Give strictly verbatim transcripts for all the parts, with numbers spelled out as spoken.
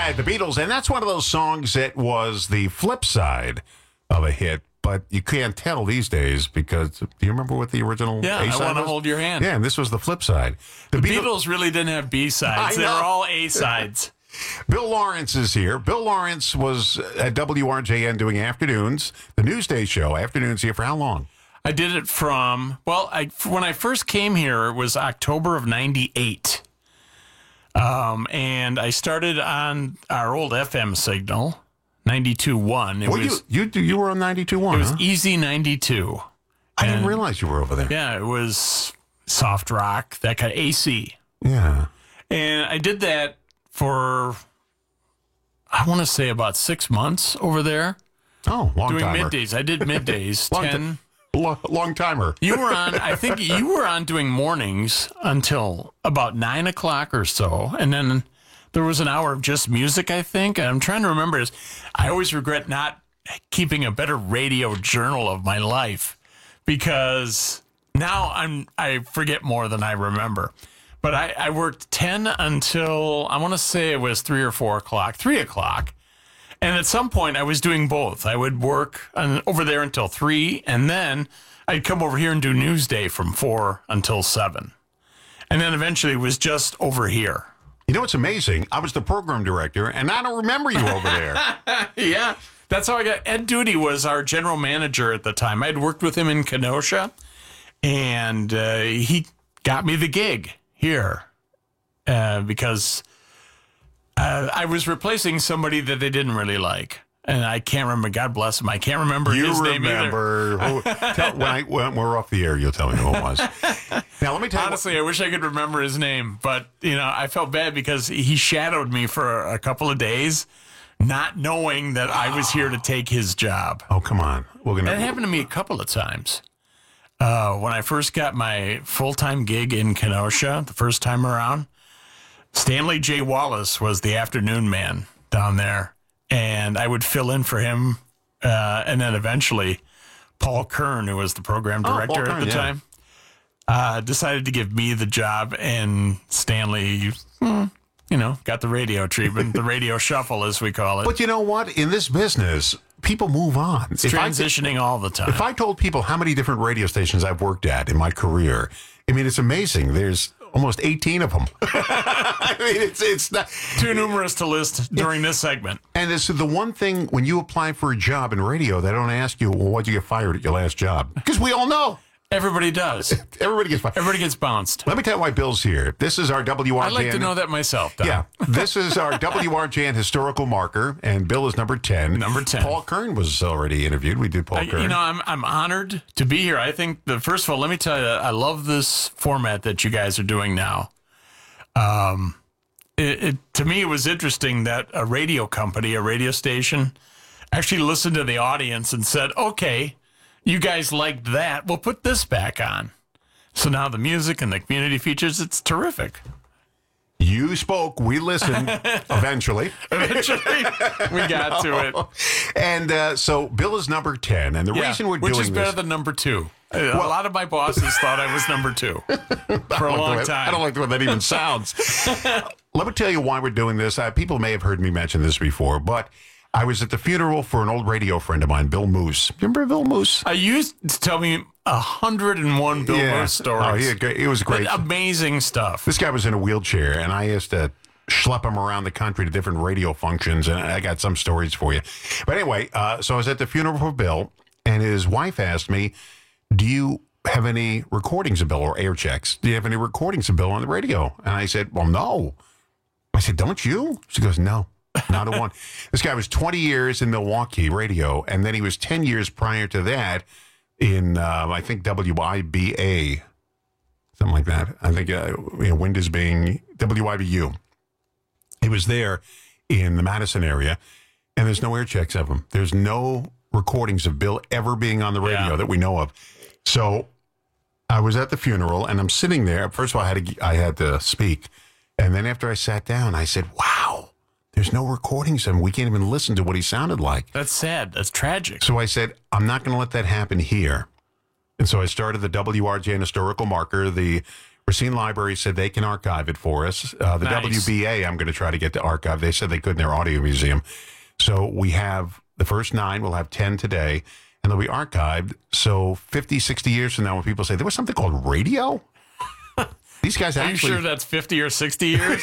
right, the Beatles, and that's one of those songs that was the flip side of a hit, but you can't tell these days because, do you remember what the original Yeah, A-side I Want to was? Hold Your Hand. Yeah, and this was the flip side. The, the Beatles, Beatles really didn't have B-sides. I They know. were all A-sides. Bill Lawrence is here. Bill Lawrence was at W R J N doing afternoons, the Newsday show. Afternoons here for how long? I did it from, well, I, when I first came here, it was October of ninety-eight. Um, and I started on our old F M signal, ninety-two point one. It Well, was, you, you you were on ninety-two point one, it was huh? Easy ninety-two. I didn't And- realize you were over there. Yeah, it was soft rock, that kind of A C. Yeah. And I did that for, I want to say about six months over there. Oh, long Doing timer. middays. I did middays. Long, ten. ti- lo- long timer. You were on, I think you were on doing mornings until about nine o'clock or so. And then there was an hour of just music, I think. And I'm trying to remember. Is I always regret not keeping a better radio journal of my life because now I'm, I forget more than I remember. But I, I worked ten until, I want to say it was three or four o'clock, three o'clock. And at some point, I was doing both. I would work on, over there until three, and then I'd come over here and do Newsday from four until seven. And then eventually it was just over here. You know what's amazing? I was the program director, and I don't remember you over there. Yeah. That's how I got. Ed Duty was our general manager at the time. I'd worked with him in Kenosha, and uh, he got me the gig here uh, because uh, I was replacing somebody that they didn't really like. And I can't remember. God bless him. I can't remember You his name either. remember. Who, tell, when, I, when we're off the air, you'll tell me who it was. Now, let me tell Honestly, I wish I could remember his name, but you know, I felt bad because he shadowed me for a couple of days, not knowing that I was here to take his job. you. Oh, come on. We're gonna. That happened to me a couple of times. Uh, when I first got my full-time gig in Kenosha, the first time around, Stanley J. Wallace was the afternoon man down there, and I would fill in for him. Uh, and then eventually, Paul Kern, who was the program Oh, Paul director Kern, at the yeah. time, uh, decided to give me the job, and Stanley, hmm, you know, got the radio treatment, the radio shuffle, as we call it. But you know what? In this business, people move on. It's If I- transitioning all the time. If I told people how many different radio stations I've worked at in my career, I mean, it's amazing. There's almost eighteen of them. I mean, it's it's not. Too numerous to list during this segment. And it's the one thing when you apply for a job in radio, they don't ask you, well, why'd you get fired at your last job? Because we all know. Everybody does. Everybody gets fired. Everybody gets bounced. Let me tell you why Bill's here. This is our W R J N. I'd like to know that myself, Don. Yeah, this is our W R J N historical marker, and Bill is number ten. Number ten. Paul Kern was already interviewed. We did Paul I, Kern. you know, I'm I'm honored to be here. I think the first of all, let me tell you, I love this format that you guys are doing now. Um, it, it to me, it was interesting that a radio company, a radio station, actually listened to the audience and said, "Okay, you guys liked that. We'll put this back on." So now the music and the community features, it's terrific. You spoke. We listened. Eventually, Eventually, we got to it. and uh, so Bill is number ten, and the Yeah, reason we're which doing is better this. than number two. a lot of my bosses thought I was number two for a long I time. don't like the way that even sounds. Let me tell you why we're doing this. Uh, people may have heard me mention this before, but I was at the funeral for an old radio friend of mine, Bill Moose. Remember Bill Moose? I used to tell me a hundred and one Bill Moose stories. Oh, he, had great- it was great. Amazing stuff. This guy was in a wheelchair, and I used to schlep him around the country to different radio functions, and I got some stories for you. But anyway, uh, so I was at the funeral for Bill, and his wife asked me, do you have any recordings of Bill or air checks? Do you have any recordings of Bill on the radio? And I said, well, no. I said, don't you? She goes, no, not a one. This guy was twenty years in Milwaukee radio, and then he was ten years prior to that in, uh, I think, W I B A, something like that. I think, uh, you know, Wind is being W I B U. He was there in the Madison area, and there's no air checks of him. There's no recordings of Bill ever being on the radio Yeah. that we know of. So I was at the funeral, and I'm sitting there. First of all, I had to, I had to speak. And then after I sat down, I said, wow, there's no recordings of him. We can't even listen to what he sounded like. That's sad. That's tragic. So I said, I'm not going to let that happen here. And so I started the W R J N historical marker, the Racine Library said they can archive it for us. Uh, the Nice. W B A, I'm going to try to get to archive. They said they could in their audio museum. So we have the first nine. We'll have ten today, and they'll be archived. So fifty, sixty years from now, when people say, there was something called radio? These guys Are you actually... sure that's fifty or sixty years?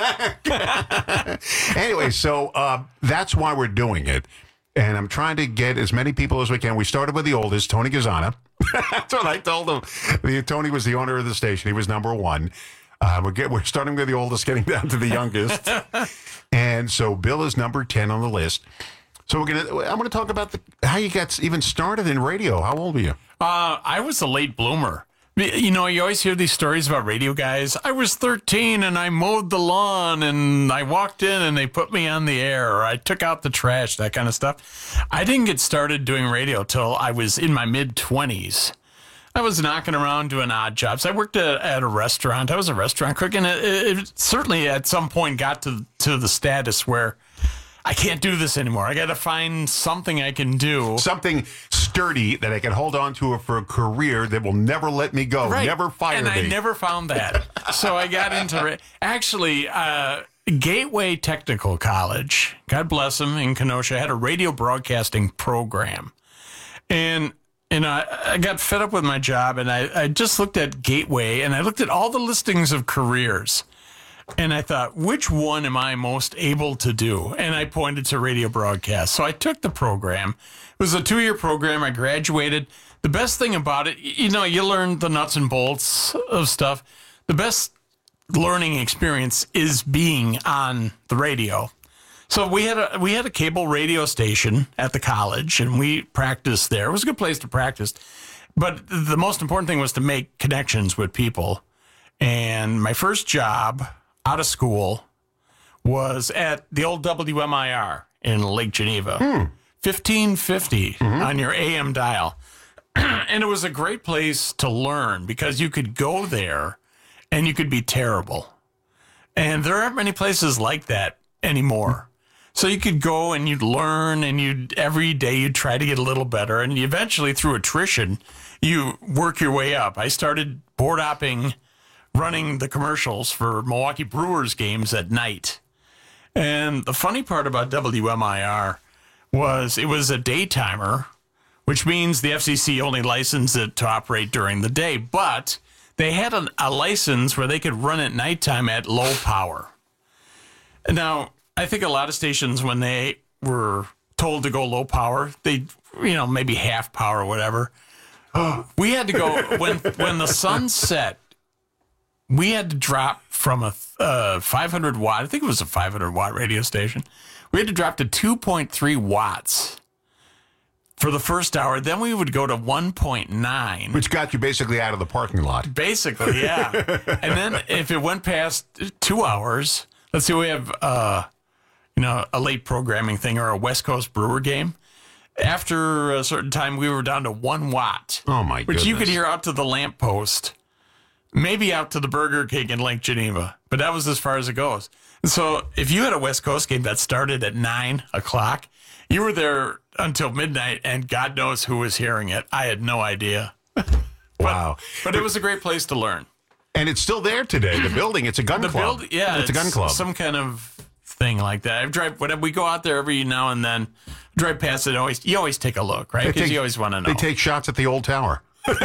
Anyway, so uh, that's why we're doing it. And I'm trying to get as many people as we can. We started with the oldest, Tony Gazzana. That's what I told him. The, Tony was the owner of the station. He was number one. Uh, we're, get, we're starting with the oldest, getting down to the youngest. And so Bill is number ten on the list. So we're gonna. I'm going to talk about the, how you got even started in radio. How old were you? Uh, I was a late bloomer. You know, you always hear these stories about radio guys. I was thirteen and I mowed the lawn and I walked in and they put me on the air, or I took out the trash, that kind of stuff. I didn't get started doing radio till I was in my mid-twenties. I was knocking around doing odd jobs. I worked at, at a restaurant. I was a restaurant cook, and it, it certainly at some point got to, to the status where I can't do this anymore. I got to find something I can do. Something sturdy that I can hold on to for a career that will never let me go, Right. never fire and me. I never found that. So I got into ra- actually uh, Gateway Technical College. God bless them, in Kenosha, had a radio broadcasting program, and and I, I got fed up with my job, and I, I just looked at Gateway, and I looked at all the listings of careers. And I thought, which one am I most able to do? And I pointed to radio broadcast. So I took the program. It was a two-year program. I graduated. The best thing about it, you know, you learn the nuts and bolts of stuff. The best learning experience is being on the radio. So we had a we had a cable radio station at the college, and we practiced there. It was a good place to practice. But the most important thing was to make connections with people. And my first job out of school was at the old W M I R in Lake Geneva, hmm. fifteen fifty mm-hmm. on your A M dial. And it was a great place to learn because you could go there and you could be terrible. And there aren't many places like that anymore. So you could go and you'd learn, and you'd every day you'd try to get a little better. And eventually, through attrition, you work your way up. I started board hopping, running the commercials for Milwaukee Brewers games at night. And the funny part about W M I R was it was a daytimer, which means the F C C only licensed it to operate during the day. But they had an, a license where they could run at nighttime at low power. Now, I think a lot of stations, when they were told to go low power, they, you know, maybe half power or whatever. We had to go, when when the sun set, we had to drop from a uh, five hundred watt, I think it was a five hundred watt radio station. We had to drop to two point three watts for the first hour. Then we would go to one point nine. Which got you basically out of the parking lot. Basically, yeah. And then if it went past two hours, let's see, we have, uh, you know, a late programming thing or a West Coast Brewer game. After a certain time, we were down to one watt. Oh, my Which goodness. you could hear out to the lamppost, maybe out to the Burger King in Lake Geneva. But that was as far as it goes. And so if you had a West Coast game that started at nine o'clock, you were there until midnight, and God knows who was hearing it. I had no idea. Wow. But it was a great place to learn. And it's still there today, the building. It's a gun The club. build, yeah, It's, a gun club. Some kind of thing like that. I drive. Whenever we go out there every now and then, drive past it. Always, you always take a look, right? They Because take- you always want to know. They take shots at the old tower.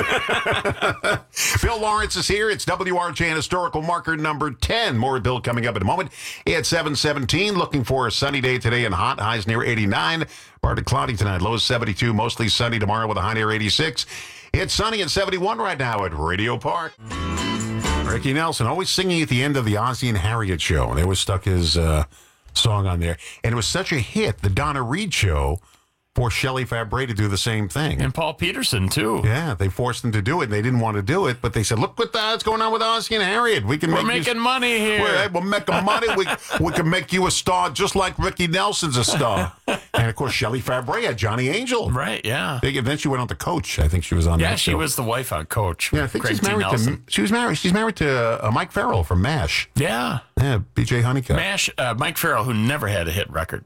Bill Lawrence is here. It's W R J and historical marker number ten. More with Bill coming up in a moment. It's seven seventeen. Looking for a sunny day today and hot. Highs near eighty-nine. Partly cloudy tonight. Lows seventy-two. Mostly sunny tomorrow with a high near eighty-six. It's sunny at seventy-one right now at Radio Park. Ricky Nelson always singing at the end of the Ozzie and Harriet show. And they always stuck his uh, song on there. And it was such a hit, the Donna Reed show, for Shelley Fabre to do the same thing. And Paul Peterson, too. Yeah, they forced them to do it. And they didn't want to do it, but they said, look what that's going on with Ozzie and Harriet. We can We're make making you, money here. We're, we're making money. We, we can make you a star just like Ricky Nelson's a star. And, of course, Shelley Fabre had Johnny Angel. Right, yeah. They, then she went on to Coach. I think she was on Yeah, that she show. was the wife on Coach. Yeah, I think Craig she's T. married Nelson. to. She was married. She's married to uh, Mike Farrell from MASH. Yeah. Yeah, B J Honeycutt. MASH, uh, Mike Farrell, who never had a hit record.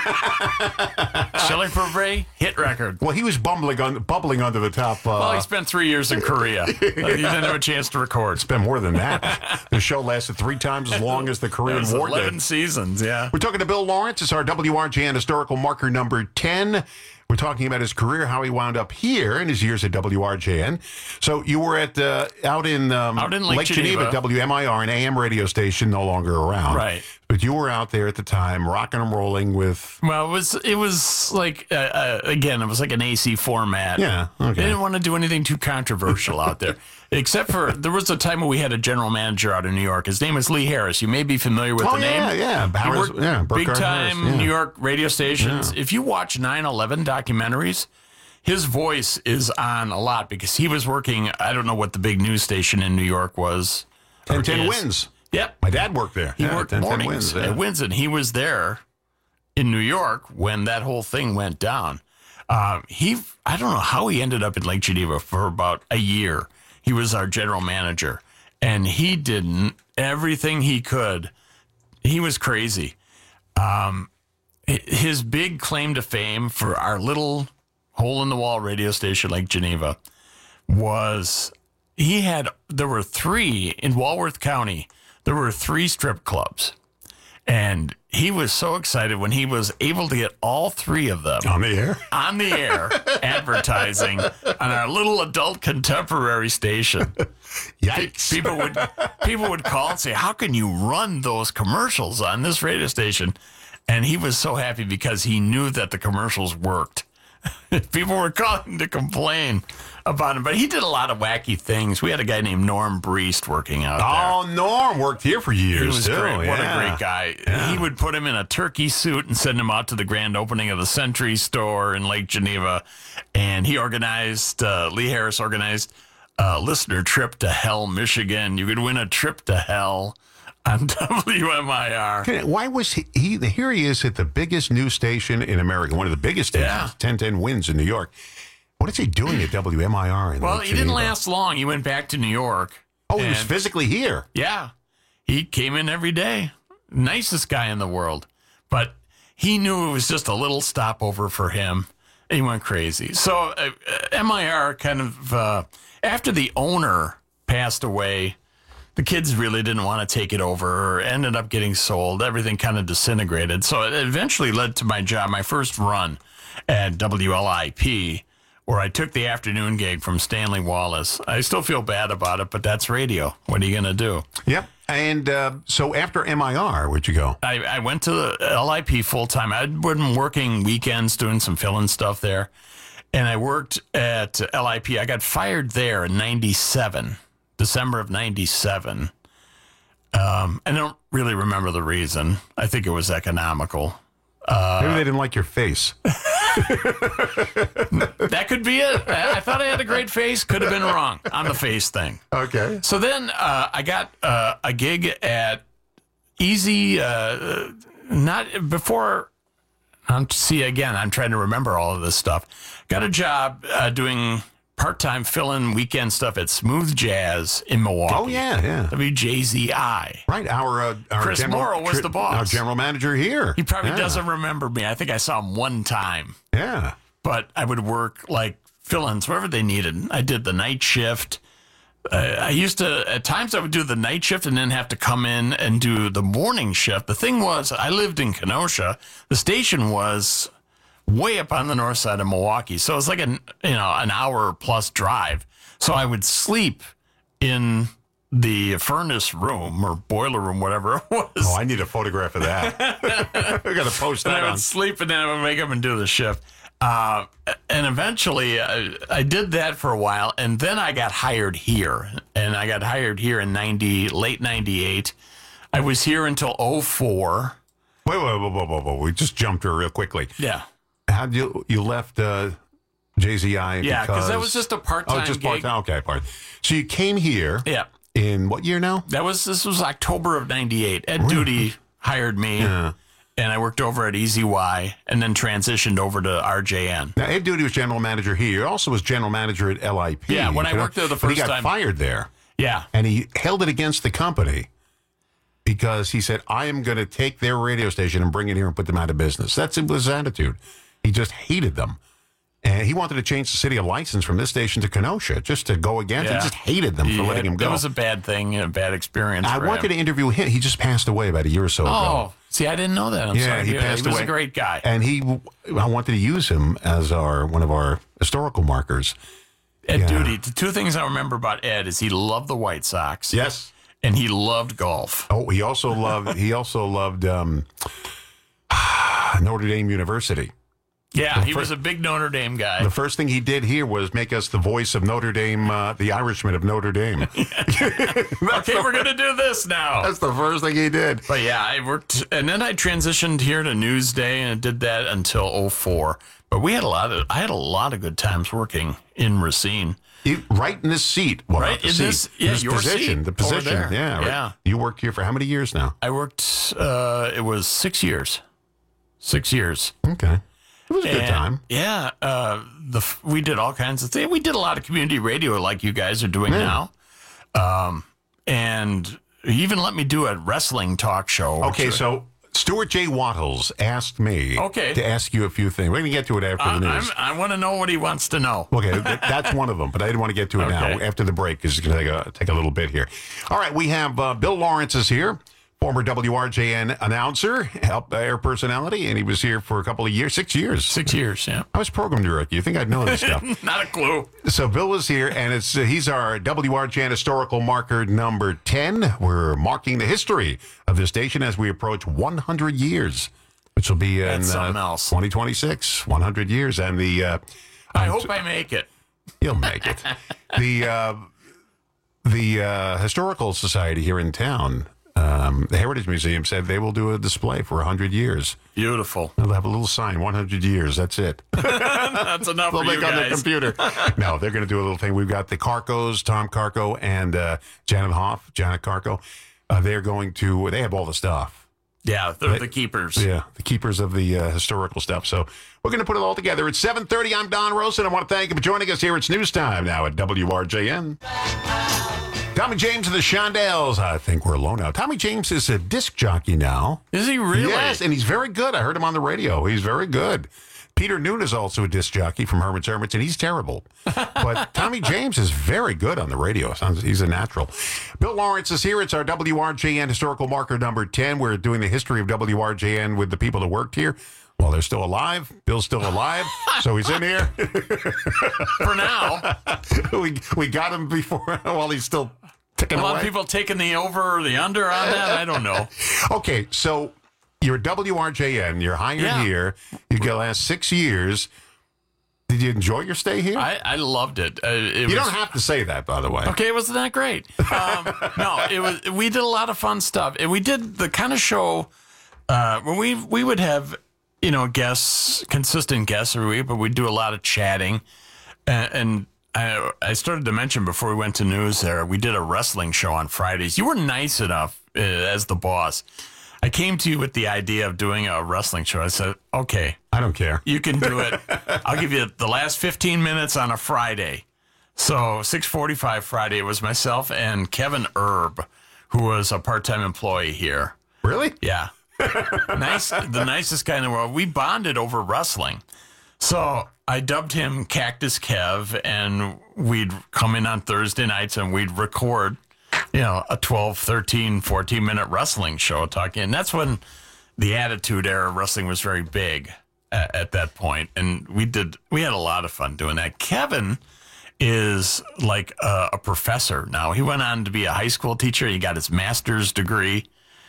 Shelley Fabre, hit record. Well, he was bumbling on, bubbling under the top. Uh, Well, he spent three years in Korea. He didn't have a chance to record. it's been more than that. The show lasted three times as long as the It Korean was War eleven did. seasons, yeah. We're talking to Bill Lawrence. It's our W R J N historical marker number ten. We're talking about his career, how he wound up here in his years at W R J N. So you were at uh, out in, um, Out in Lake Geneva. W M I R, an A M radio station no longer around. Right. But you were out there at the time, rocking and rolling with. Well, it was it was like uh, uh, again, it was like an A C format. Yeah, okay. They didn't want to do anything too controversial out there, except for there was a time when we had a general manager out in New York. His name was Lee Harris. You may be familiar with Oh, the yeah, name. yeah. He Harris- worked yeah, big Burkhart time Harris, yeah. New York radio stations. If you watch nine eleven documentaries, his voice is on a lot because he was working. I don't know what the big news station in New York was. ten or ten is. wins. Yep. My dad worked there. He yeah, worked ten ten mornings wins. Yeah. at Wins, and he was there in New York when that whole thing went down. Uh, he, I don't know how he ended up in Lake Geneva for about a year. He was our general manager, and he did n- everything he could. He was crazy. Um, hi- his big claim to fame for our little hole-in-the-wall radio station, Lake Geneva, was he had, there were three in Walworth County. There were three strip clubs, and he was so excited when he was able to get all three of them On the air? on the air advertising on our little adult contemporary station. Yikes. People would people would call and say, "How can you run those commercials on this radio station?" And he was so happy because he knew that the commercials worked. People were calling to complain about him, but he did a lot of wacky things. We had a guy named Norm Breest working out there. Oh, Norm worked here for years, He was too. great. What yeah. a great guy. He would put him in a turkey suit and send him out to the grand opening of the Century store in Lake Geneva. And he organized, uh, Lee Harris organized a listener trip to Hell, Michigan. You could win a trip to hell on W M I R. Okay, why was he, he? Here he is at the biggest news station in America, one of the biggest stations, Yeah. ten ten wins in New York. What is he doing at W M I R? In Well, Lake he didn't Geneva? last long. He went back to New York. Oh, he was and- physically here. Yeah. He came in every day. Nicest guy in the world. But he knew it was just a little stopover for him. He went crazy. So uh, M I R kind of, uh, after the owner passed away, the kids really didn't want to take it over, or ended up getting sold. Everything kind of disintegrated. So it eventually led to my job, my first run at W L I P, where I took the afternoon gig from Stanley Wallace. I still feel bad about it, but that's radio. What are you going to do? Yep. And uh, so after M I R, where'd you go? I, I went to the L I P full time. I'd been working weekends doing some fill-in stuff there. And I worked at L I P. I got fired there in ninety-seven, December of ninety-seven. Um, I don't really remember the reason. I think it was economical. Maybe they didn't like your face. That could be it. I I thought I had a great face. Could have been wrong on the face thing. Okay. So then uh, I got uh, a gig at Easy, uh, not before. Um, see, again, I'm trying to remember all of this stuff. Got a job uh, doing part-time fill-in weekend stuff at Smooth Jazz in Milwaukee. Oh, yeah, yeah. W J Z I. Right. Our, uh, our Chris general, Morrow was tri- the boss. Our general manager here. He probably yeah. doesn't remember me. I think I saw him one time. Yeah. But I would work like fill-ins wherever they needed. I did the night shift. Uh, I used to, at times I would do the night shift and then have to come in and do the morning shift. The thing was, I lived in Kenosha. The station was way up on the north side of Milwaukee. So it was like an, you know, an hour plus drive. So I would sleep in the furnace room or boiler room, whatever it was. Oh, I need a photograph of that. I got to post And that I would on. sleep and then I would wake up and do the shift. Uh, and eventually I, I did that for a while, and then I got hired here. And I got hired here in ninety, late ninety-eight. I was here until oh four. Wait, wait, wait, wait, wait, wait. We just jumped her real quickly. Yeah. How'd you, you left uh, J Z I? Yeah, because that was just a part-time Oh, just gig. part-time. Okay, part. So you came here Yeah. in what year now? That was, this was October of ninety-eight. Ed Duty hired me. Yeah. and I worked over at E Z Y, and then transitioned over to R J N. Now, Ed Duty was general manager here. He also was general manager at L I P. Yeah, when I worked there the but he first got time- fired there. Yeah. And he held it against the company because he said, I am going to take their radio station and bring it here and put them out of business. That's his attitude. He just hated them. And he wanted to change the city of license from this station to Kenosha just to go against. Yeah. He just hated them for Yeah, letting him go. It was a bad thing, a bad experience. I for wanted him. to interview him. He just passed away about a year or so ago. Oh, see, I didn't know that. I'm Yeah, sorry. he Yeah, passed he was away. a great guy. And he, I wanted to use him as our one of our historical markers. Ed Yeah. Duty, the two things I remember about Ed is he loved the White Sox. Yes. And he loved golf. Oh, he also loved. He also loved um, Notre Dame University. Yeah, he fir- was a big Notre Dame guy. The first thing he did here was make us the voice of Notre Dame, uh, the Irishman of Notre Dame. Okay, we're going to do this now. That's the first thing he did. But yeah, I worked, and then I transitioned here to Newsday, and I did that until oh four. But we had a lot of, I had a lot of good times working in Racine. You, right in this seat. Well, Right not the in seat, this- yeah, this your position. seat the over position. there. Yeah, right. Yeah. You worked here for how many years now? I worked, uh, it was six years. Six years. Okay. It was a good And, time. Yeah, uh, the we did all kinds of things. We did a lot of community radio, like you guys are doing Yeah. now, um, and he even let me do a wrestling talk show. Okay, which- so Stuart J. Wattles asked me Okay. to ask you a few things. We're going to get to it after I, the I'm, news. I want to know what he wants to know. Okay, th- that's one of them, but I didn't want to get to it now. Okay. After the break, because it's going to take a, take a little bit here. All right, we have uh, Bill Lawrence is here, former W R J N announcer, help air personality, and he was here for a couple of years, six years. Six years, yeah. I was program director. You think I'd know this stuff? Not a clue. So Bill was here, and it's uh, he's our W R J N historical marker number ten. We're marking the history of this station as we approach one hundred years, which will be in That's something uh, else. twenty twenty-six, one hundred years. And the uh, I hope I make it. you'll make it. the uh, the uh, Historical Society here in town, um, the Heritage Museum, said they will do a display for one hundred years. Beautiful. They'll have a little sign, one hundred years. That's it. That's enough They'll for you make on the guys. computer. No, they're going to do a little thing. We've got the Carcos, Tom Carco, and uh, Janet Hoff, Janet Carco. Uh, they're going to, they have all the stuff. Yeah, they're the keepers. Yeah, the keepers of the uh, historical stuff. So we're going to put it all together. It's seven thirty. I'm Don Rosen. I want to thank you for joining us here. It's news time now at W R J N. Tommy James and the Shondells. I think we're alone now. Tommy James is a disc jockey now. Is he really? Yes, and he's very good. I heard him on the radio. He's very good. Peter Noon is also a disc jockey from Herman's Hermits, and he's terrible. But Tommy James is very good on the radio. Sounds he's a natural. Bill Lawrence is here. It's our W R J N historical marker number ten. We're doing the history of W R J N with the people that worked here. Well, they're still alive. Bill's still alive, so he's in here. For now. we we got him before while he's still ticking A lot away. of people taking the over or the under on that. I don't know. Okay, so you're at W R J N. You're hired Yeah. here. You got the last six years. Did you enjoy your stay here? I, I loved it. Uh, it you was, don't have to say that, by the way. Okay, it wasn't that great. Um, no, it was. We did a lot of fun stuff, and we did the kind of show uh, when we we would have you know guests, consistent guests every week, but we'd do a lot of chatting, and. and I, I started to mention before we went to news there, we did a wrestling show on Fridays. You were nice enough uh, as the boss. I came to you with the idea of doing a wrestling show. I said, okay, I don't care. you can do it. I'll give you the last fifteen minutes on a Friday. So six forty-five Friday, it was myself and Kevin Erb, who was a part-time employee here. Really? Yeah. nice, the nicest guy in the world. We bonded over wrestling. So I dubbed him Cactus Kev, and we'd come in on Thursday nights and we'd record, you know, a twelve, thirteen, fourteen minute wrestling show talking. And that's when the Attitude Era wrestling was very big at, at that point. And we did, we had a lot of fun doing that. Kevin is like a, a professor now. He went on to be a high school teacher. He got his master's degree.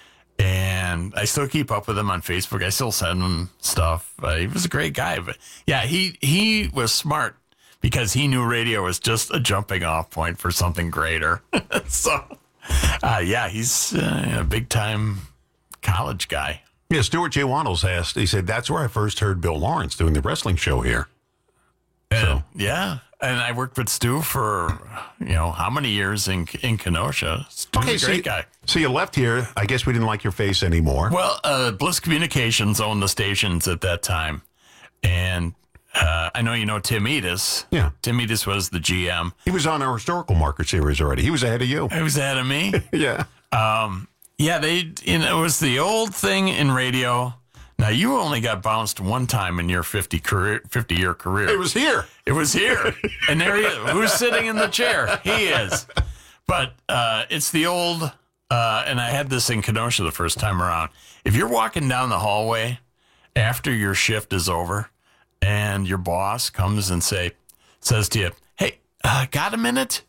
And I still keep up with him on Facebook. I still send him stuff. Uh, he was a great guy. But yeah, he, he was smart because he knew radio was just a jumping off point for something greater. so, uh, yeah, he's uh, a big time college guy. Yeah, Stuart J. Wattles asked, he said, that's where I first heard Bill Lawrence doing the wrestling show here. And, So yeah. And I worked with Stu for, you know, how many years in in Kenosha. Stu's okay, a so great you, guy. so you left here. I guess we didn't like your face anymore. Well, uh, Bliss Communications owned the stations at that time. And uh, I know you know Tim Edis. Yeah. Tim Edis was the G M. He was on our historical marker series already. He was ahead of you. He was ahead of me. Yeah. Um, yeah, they, you know, it was the old thing in radio. Now, you only got bounced one time in your fifty career, fifty year career. It was here. It was here. And there he is. Who's sitting in the chair? He is. But uh, it's the old, uh, and I had this in Kenosha the first time around. If you're walking down the hallway after your shift is over and your boss comes and say, says to you, hey, uh, got a minute?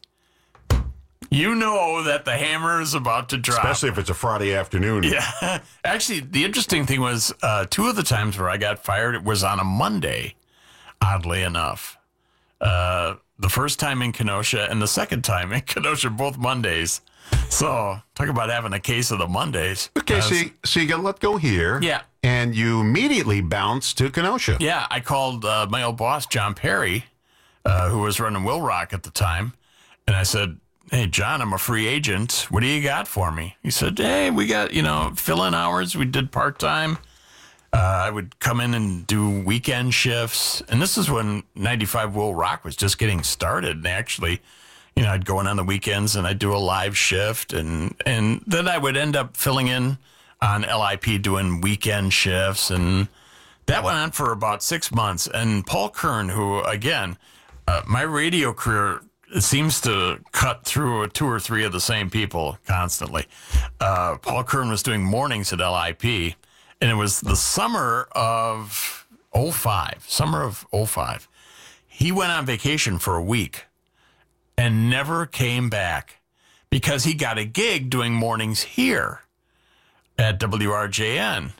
You know that the hammer is about to drop. Especially if it's a Friday afternoon. Yeah. Actually, the interesting thing was uh, two of the times where I got fired, it was on a Monday, oddly enough. Uh, the first time in Kenosha and the second time in Kenosha, both Mondays. So talk about having a case of the Mondays. Okay, Uh, so you, so you got let go here. Yeah. And you immediately bounced to Kenosha. Yeah, I called uh, my old boss, John Perry, uh, who was running Will Rock at the time. And I said, hey, John, I'm a free agent. What do you got for me? He said, hey, we got, you know, fill-in hours. We did part-time. Uh, I would come in and do weekend shifts. And this is when ninety-five Will Rock was just getting started. And actually, you know, I'd go in on the weekends and I'd do a live shift. And, and then I would end up filling in on L I P doing weekend shifts. And that went on for about six months. And Paul Kern, who, again, uh, my radio career it seems to cut through two or three of the same people constantly. Uh, Paul Kern was doing mornings at L I P, and it was the summer of oh five, summer of oh five. He went on vacation for a week and never came back because he got a gig doing mornings here at W R J N.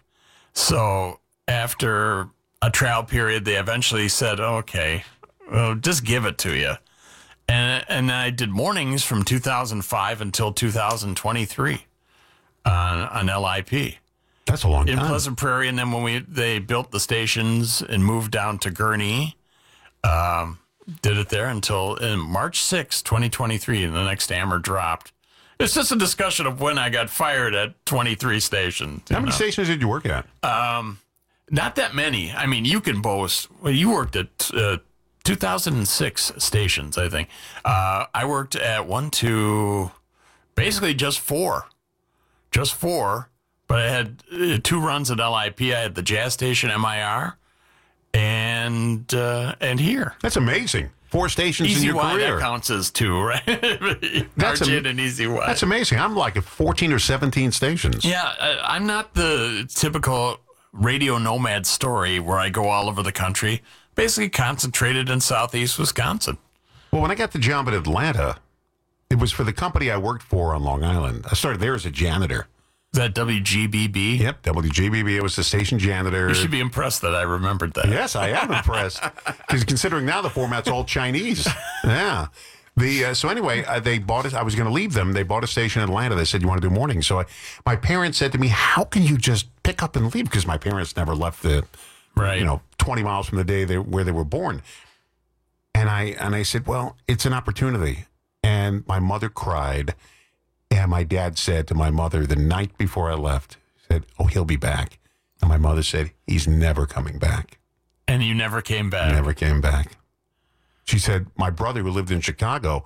So after a trial period, they eventually said, okay, well, just give it to you. And and I did mornings from two thousand five until two thousand twenty-three on, on L I P That's a long in time. Pleasant Prairie. And then when we they built the stations and moved down to Gurnee, um, did it there until in March sixth, twenty twenty-three, and the next hammer dropped. It's just a discussion of when I got fired at twenty-three stations. How many know? stations did you work at? Um, not that many. I mean, you can boast. Well, you worked at uh, two thousand six stations, I think. Uh, I worked at one, two, basically just four, just four. But I had uh, two runs at L I P. I had the jazz station, M I R, and uh, and here. That's amazing. Four stations in Easy your Y, career. that counts as two, right? That's Argent am- and Easy Y. That's amazing. I'm like at fourteen or seventeen stations. Yeah, I, I'm not the typical radio nomad story where I go all over the country. Basically concentrated in southeast Wisconsin. Well, when I got the job at Atlanta, it was for the company I worked for on Long Island. I started there as a janitor. Is that W G B B? Yep, W G B B. I was the station janitor. You should be impressed that I remembered that. Yes, I am impressed. Because considering now the format's all Chinese. Yeah. The uh, so anyway, uh, they bought it. I was going to leave them. They bought a station in Atlanta. They said, you want to do mornings? So I, my parents said to me, how can you just pick up and leave? Because my parents never left the, Right. you know, twenty miles from the day they, where they were born. And I and I said, well, it's an opportunity. And my mother cried. And my dad said to my mother the night before I left, said, oh, he'll be back. And my mother said, he's never coming back. And you never came back. Never came back. She said, my brother who lived in Chicago,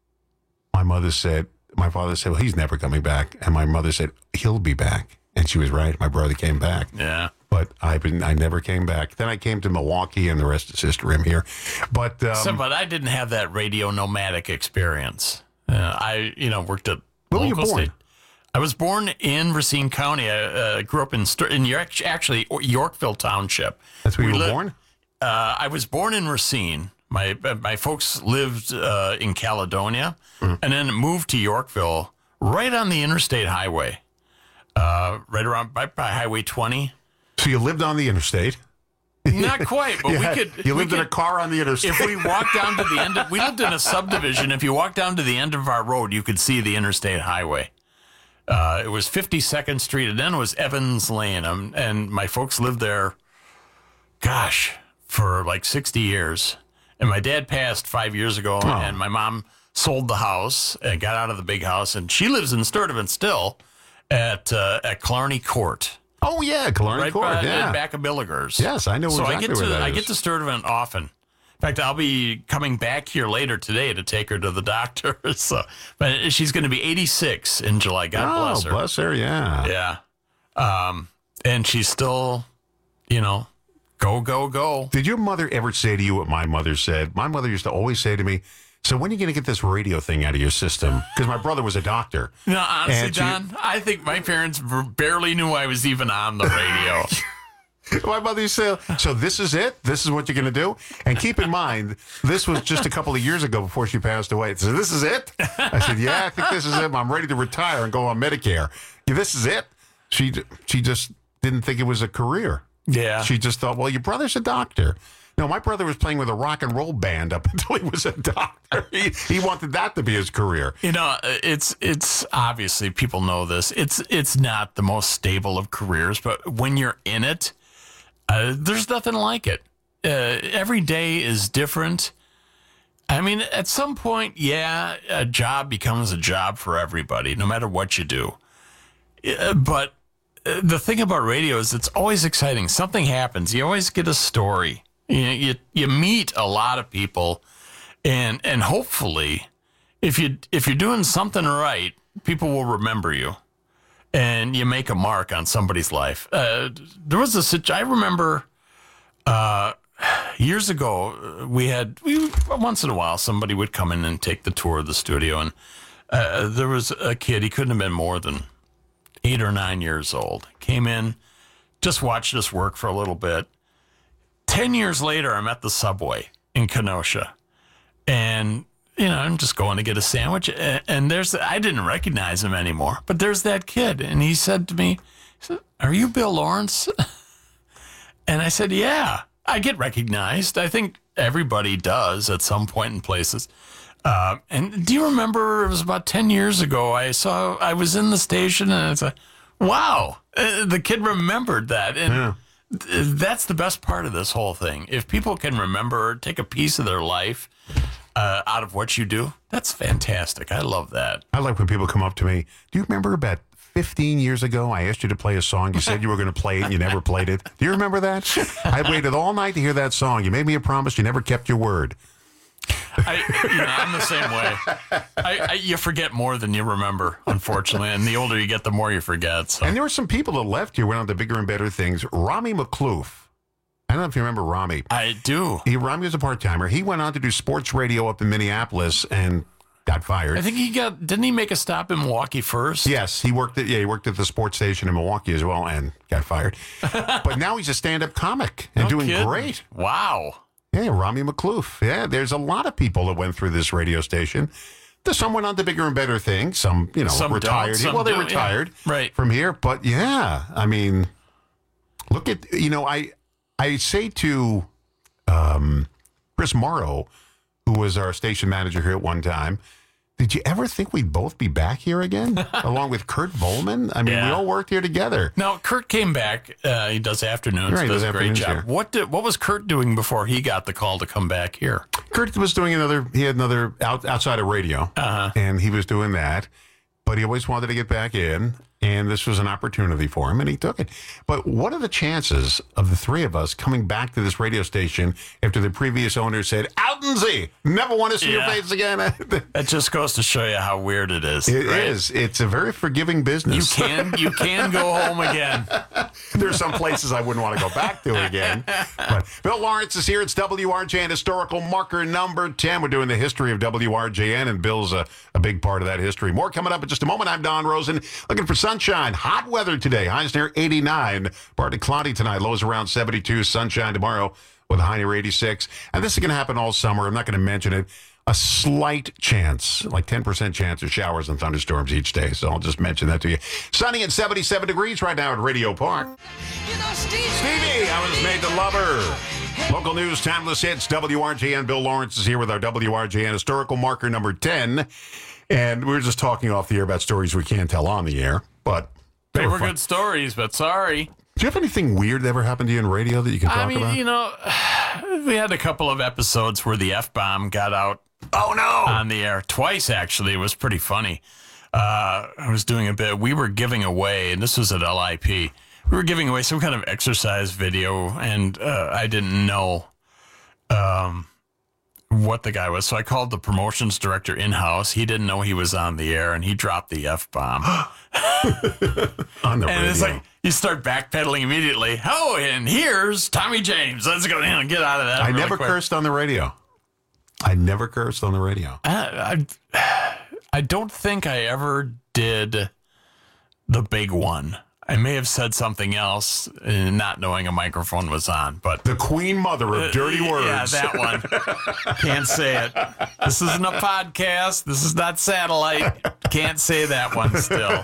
my mother said, my father said, well, he's never coming back. And my mother said, he'll be back. And she was right. My brother came back. Yeah. But I've been, I never came back. Then I came to Milwaukee, and the rest is history. I'm here. But, um, So, but I didn't have that radio nomadic experience. Uh, I, you know, worked at where were you local born? state. I was born in Racine County. I uh, grew up in, St- in York, actually Yorkville Township. That's where We you were li- born? Uh, I was born in Racine. My my folks lived uh, in Caledonia, Mm-hmm. and then moved to Yorkville, right on the interstate highway, uh, right around by, by Highway twenty. So you lived on the interstate. Not quite, but You we had- could. You we lived in a could- car on the interstate. If we walked down to the end of, we lived in a subdivision. If you walked down to the end of our road, you could see the interstate highway. Uh, it was fifty-second Street, and then it was Evans Lane. Um, and my folks lived there, gosh, for like sixty years. And my dad passed five years ago, Oh. and my mom sold the house and got out of the big house, and she lives in Sturtevant still at uh, at Clarney Court. Oh, yeah, Clarence Right Court. by, Yeah. back of Billigers. Yes, I know So exactly I get where to that I is. get to Sturtevant often. In fact, I'll be coming back here later today to take her to the doctor. So, but she's going to be eighty-six in July. God oh, bless her. bless her, yeah. Yeah. Um, and she's still, you know, go go go. Did your mother ever say to you what my mother said? My mother used to always say to me, so when are you going to get this radio thing out of your system? Because my brother was a doctor. No, honestly, And she- Don, I think my parents b- barely knew I was even on the radio. My mother used to say, so this is it? This is what you're going to do? And keep in mind, this was just a couple of years ago before she passed away. So this is it? I said, yeah, I think this is it. I'm ready to retire and go on Medicare. Yeah, this is it? She, she just didn't think it was a career. Yeah. She just thought, well, your brother's a doctor. No, my brother was playing with a rock and roll band up until he was a doctor. He, he wanted that to be his career. You know, it's it's obviously people know this. It's it's not the most stable of careers, but when you're in it, uh, there's nothing like it. Uh, every day is different. I mean, at some point, yeah, a job becomes a job for everybody, no matter what you do. Uh, but uh, the thing about radio is it's always exciting. Something happens. You always get a story. You you, you meet a lot of people, and and hopefully, if you if you're doing something right, people will remember you, and you make a mark on somebody's life. Uh, there was a situ- I remember uh, years ago we had we once in a while somebody would come in and take the tour of the studio, and uh, there was a kid. He couldn't have been more than eight or nine years old. Came in, just watched us work for a little bit. Ten years later, I'm at the Subway in Kenosha, and you know I'm just going to get a sandwich, and, and there's I didn't recognize him anymore, but there's that kid, and he said to me, he said, "Are you Bill Lawrence?" And I said, "Yeah, I get recognized. I think everybody does at some point in places." Uh, and do you remember it was about ten years ago? I saw I was in the station, and it's like, wow, uh, the kid remembered that, and. Yeah. That's the best part of this whole thing. If people can remember, take a piece of their life uh, out of what you do, that's fantastic. I love that. I like when people come up to me. Do you remember about fifteen years ago I asked you to play a song? You said you were going to play it and you never played it. Do you remember that? I waited all night to hear that song. You made me a promise. You never kept your word. I, you know, I'm the same way. I, I, you forget more than you remember, unfortunately. And the older you get, the more you forget. So. And there were some people that left here, went on to bigger and better things. Rami McCloof. I don't know if you remember Rami. I do. He, Rami was a part-timer. He went on to do sports radio up in Minneapolis and got fired. I think he got, didn't he make a stop in Milwaukee first? Yes, he worked at yeah, he worked at the sports station in Milwaukee as well and got fired. But now he's a stand-up comic and No doing kidding. great. Wow. Yeah, Rami McCloof. Yeah, there's a lot of people that went through this radio station. There's some went on to bigger and better things. Some, you know, Some retired. don't, some well, they do, yeah. retired Right. from here. But yeah, I mean, look at, you know, I I say to um, Chris Morrow, who was our station manager here at one time, did you ever think we'd both be back here again, along with Kurt Volman? I mean, we Yeah. all worked here together. Now, Kurt came back. Uh, he does afternoons. Right, he does does a great afternoons job. here. What did, what was Kurt doing before he got the call to come back here? Kurt was doing another, he had another out, outside of radio, Uh-huh. and he was doing that, but he always wanted to get back in, and this was an opportunity for him, and he took it. But what are the chances of the three of us coming back to this radio station after the previous owner said, Outensy, never want to see your Yeah. face again? That just goes to show you how weird it is. It right? is. It's a very forgiving You business. can you can go home again. There's some places I wouldn't want to go back to again. But Bill Lawrence is here. It's W R J N historical marker number ten. We're doing the history of W R J N, and Bill's a, a big part of that history. More coming up in just a moment. I'm Don Rosen, looking for sunshine. Hot weather today. Highs near eighty-nine. Partly cloudy tonight. Lows around seventy-two. Sunshine tomorrow with a high near eighty-six. And this is going to happen all summer. I'm not going to mention it. A slight chance, like ten percent chance of showers and thunderstorms each day. So I'll just mention that to you. Sunny at seventy-seven degrees right now at Radio Park. You know, Stevie, Stevie, I was made the lover. Local news, timeless hits. W R J N. Bill Lawrence is here with our W R J N historical marker number ten. And we were just talking off the air about stories we can't tell on the air, but They were fun. good stories, but sorry. Do you have anything weird that ever happened to you in radio that you can talk I mean, about? you know, we had a couple of episodes where the F-bomb got out Oh, no. on the air. Twice, actually. It was pretty funny. Uh, I was doing a bit. We were giving away, and this was at L I P, we were giving away some kind of exercise video, and uh, I didn't know um, what the guy was. So I called the promotions director in-house. He didn't know he was on the air, and he dropped the F-bomb. On the And radio. it's like, you start backpedaling immediately. Oh, and here's Tommy James. Let's go in and get out of that. I really never quick. cursed on the radio. I never cursed on the radio. I, I, I don't think I ever did the big one. I may have said something else, uh, not knowing a microphone was on, but The queen mother of dirty words. yeah, that one. Can't say it. This isn't a podcast. This is not satellite. Can't say that one still.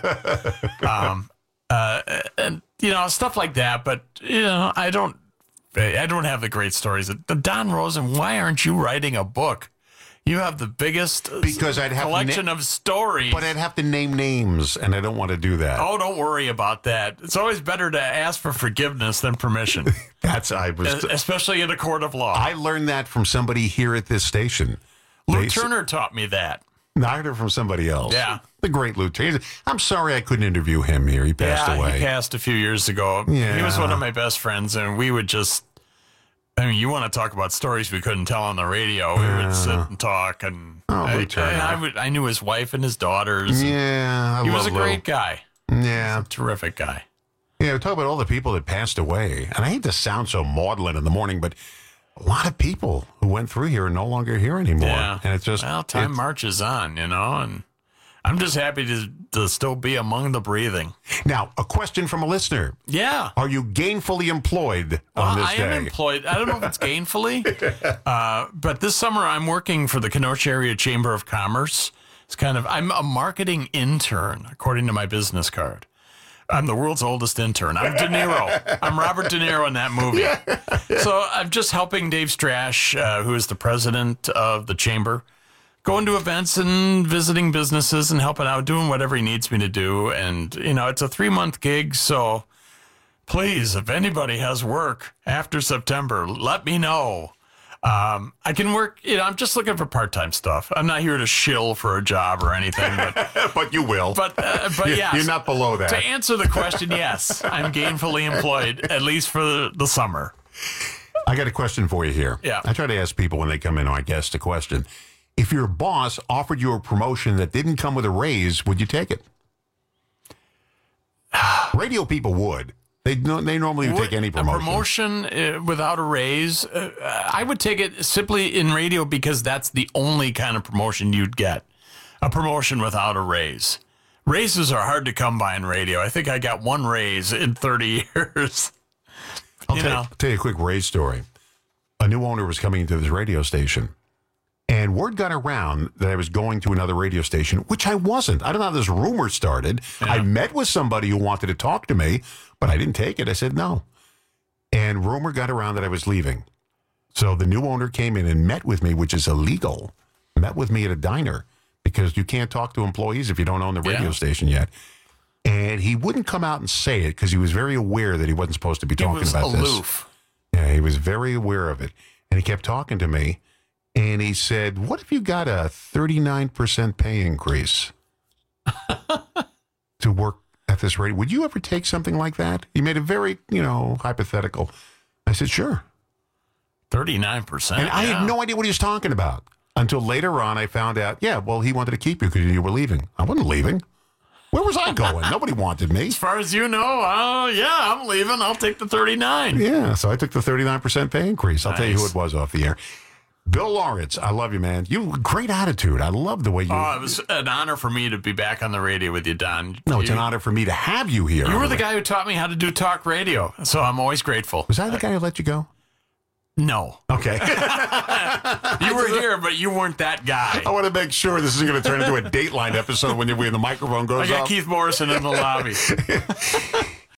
Um, uh, and you know, stuff like that. But you know, I don't. I don't have the great stories. Don Rosen, why aren't you writing a book? You have the biggest Because I'd have to collection na- of stories. But I'd have to name names, and I don't want to do that. Oh, don't worry about that. It's always better to ask for forgiveness than permission, That's I was. especially in a court of law. I learned that from somebody here at this station. Lou They- Turner taught me that. No, I heard it from somebody else. Yeah. The great Lou Turner. I'm sorry I couldn't interview him here. He passed yeah, away. he passed a few years ago. Yeah. He was one of my best friends, and we would just, I mean, you want to talk about stories we couldn't tell on the radio. We would sit and talk, and Oh, Lou I, Turner. I, I, would, I knew his wife and his daughters. Yeah, I He love was a Lou. great guy. Yeah. Terrific guy. Yeah, we talk about all the people that passed away. And I hate to sound so maudlin in the morning, but a lot of people who went through here are no longer here anymore. Yeah. And it's just. Well, time it's- marches on, you know, and I'm just happy to, to still be among the breathing. Now, a question from a listener. Yeah. Are you gainfully employed Well, on this I day? am employed. I don't know if it's gainfully, uh, but this summer I'm working for the Kenosha Area Chamber of Commerce. It's kind of, I'm a marketing intern, according to my business card. I'm the world's oldest intern. I'm De Niro. I'm Robert De Niro in that movie. So I'm just helping Dave Strash, uh, who is the president of the chamber, going to events and visiting businesses and helping out, doing whatever he needs me to do. And, you know, it's a three month gig. So please, if anybody has work after September, let me know. Um, I can work, you know, I'm just looking for part-time stuff. I'm not here to shill for a job or anything, but, But you will. but, uh, but You're- yes. You're not below that. To answer the question, yes, I'm gainfully employed, at least for the, the summer. I got a question for you here. Yeah. I try to ask people when they come in, I guess, a question. If your boss offered you a promotion that didn't come with a raise, would you take it? Radio people would. They no- they normally would take any promotion. A promotion uh, without a raise, uh, I would take it simply in radio because that's the only kind of promotion you'd get. A promotion without a raise. Raises are hard to come by in radio. I think I got one raise in thirty years. I'll you tell, know. I'll tell you a quick raise story. A new owner was coming into this radio station, and word got around that I was going to another radio station, which I wasn't. I don't know how this rumor started. I met with somebody who wanted to talk to me, but I didn't take it. I said no. And rumor got around that I was leaving. So the new owner came in and met with me, which is illegal, met with me at a diner because you can't talk to employees if you don't own the radio Yeah. station yet. And he wouldn't come out and say it because he was very aware that he wasn't supposed to be It talking was about this. aloof. Yeah, he was very aware of it. And he kept talking to me. And he said, what if you got a thirty-nine percent pay increase to work at this radio? Would you ever take something like that? He made it very, you know, hypothetical. I said, sure. thirty-nine percent. And I had no idea what he was talking about until later on I found out, yeah, well, he wanted to keep you because you were leaving. I wasn't leaving. Where was I going? Nobody wanted me. As far as you know, uh, yeah, I'm leaving. I'll take the thirty-nine. Yeah, so I took the thirty-nine percent pay increase. I'll tell you who Nice. it was off the air. Bill Lawrence, I love you, man. You great attitude. I love the way you. Oh, it was an honor for me to be back on the radio with you, Don. no, it's you, an honor for me to have you here. You were the guy who taught me how to do talk radio, so I'm always grateful. Was I the guy who let you go? No, Okay. you were here, but you weren't that guy. I want to make sure this isn't going to turn into a Dateline episode when, you, when the microphone I goes got off. Keith Morrison in the lobby.